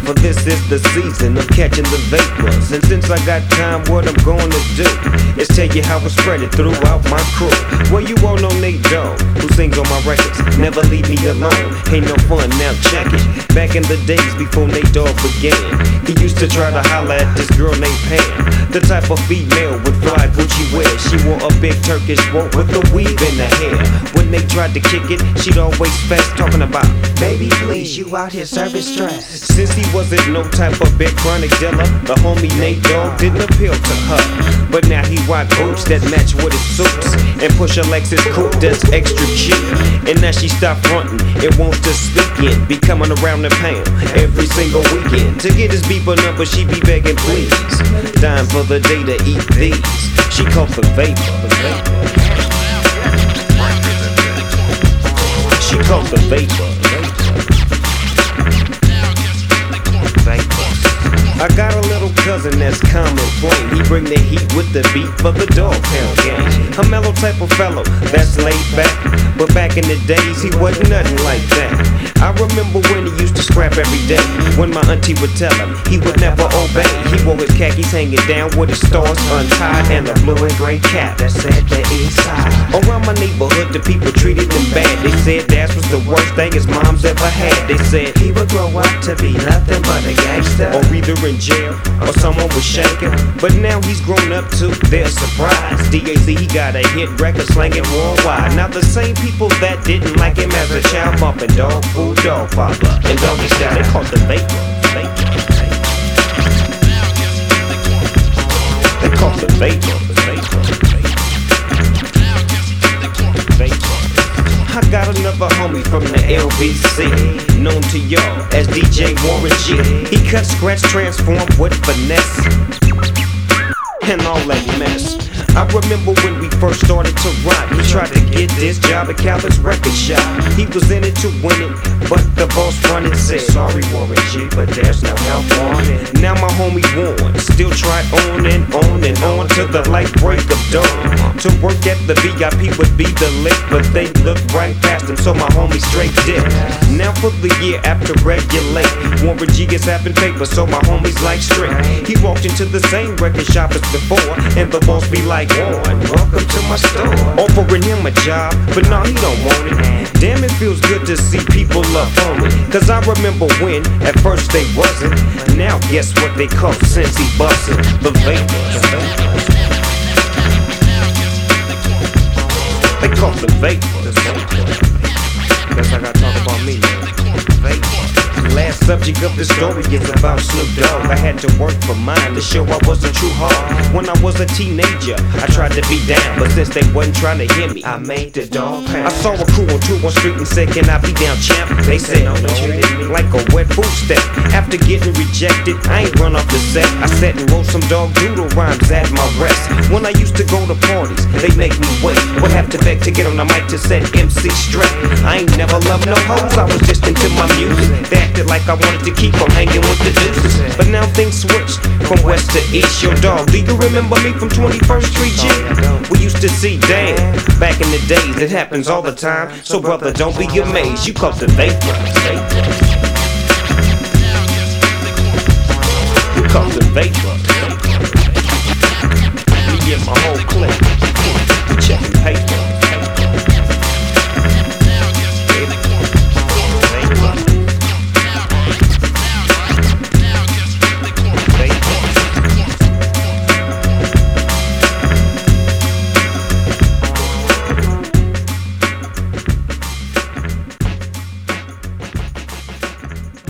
for this is the season of catching the vapors. And since I got time, what I'm gonna do is tell you how I spread it throughout my crew. Well, you all know Nate Dogg, who sings on my records. Never leave me alone, ain't no fun, now check it. Back in the days before Nate Dogg began, he used to try to holler at this girl named Pam. The type of female with fly Gucci wear. She wore a big Turkish boat with a weave in her hair. When they tried to kick it, she'd always fast talking about, baby please, you out here serving stress. Since he wasn't no type of big chronic dealer, the homie Nate Dogg didn't appeal to her. But now he rock boots that match with his suits and push a Lexus coupe that's extra cheap. And now she stopped frontin' and wants to speak in, be coming around the pound every single weekend. To get his beeper number, she be begging please, dying for the day to eat these. She called the vapor. She called the vapor. I got a little cousin that's calm and plain. He bring the heat with the beat for the Dogg Pound gang. A mellow type of fellow that's laid back, but back in the days he wasn't nothing like that. I remember when he used to scrap every day. When my auntie would tell him he would never obey. He wore his khakis hanging down with his stars untied and a blue and gray cap that said the east side. Around my neighborhood the people treated him bad. They said that was the worst thing his mom's ever had. They said he would grow up to be nothing but a gangster, or either in jail or someone was shaking. But now he's grown up to their surprise. DAZ, he got a hit record slanging worldwide. Now the same people that didn't like him as a child bumping dog food, dog father, and doggy style, they called the vapor. They called the vapor. I got another homie from the LBC, known to y'all as DJ Warren G. He cut, scratch, transform with finesse and all that mess. I remember when we first started to rock. He tried to get this job at Calvin's record shop. He was in it to win it, but the boss running said, sorry Warren G, but there's no help on it. Now my homie Warren still tried on and on and on till the light break of dawn. To work at the VIP would be the lick, but they looked right past him, so my homie straight did. Now for the year after regulate, Warren G gets having paper, so my homie's like straight. He walked into the same record shop as before, and the boss be like, Warren, welcome to my store. Offering him a job, but no, he don't want it. Damn, it feels good to see people up on me, cause I remember when at first they wasn't. Now guess what they call since he bustin'? The vapor. They call the vapor. Guess I gotta talk about me. Vapor. Last subject of the story is about Snoop Dogg. I had to work for mine to show I wasn't true hard. When I was a teenager, I tried to be down, but since they wasn't trying to hear me, I made the Dogg Pound. I saw a crew on 2-1 Street and said, can I be down, champ? They said, no, treated me like a wet food step. After getting rejected, I ain't run off the set. I sat and wrote some dog doodle rhymes at my rest. When I used to go to parties, they make me wait. Would have to beg to get on the mic to set MC straight. I ain't never loved no hoes, I was just into my music. They acted like I wanted to keep on hanging with the deuces. But now things switched from west to east. Yo dog, do you remember me from 21st Street G? We used to see Dan back in the days. It happens all the time, so brother don't be amazed. You caught the vapor. You caught the vapor. Me and my whole clique.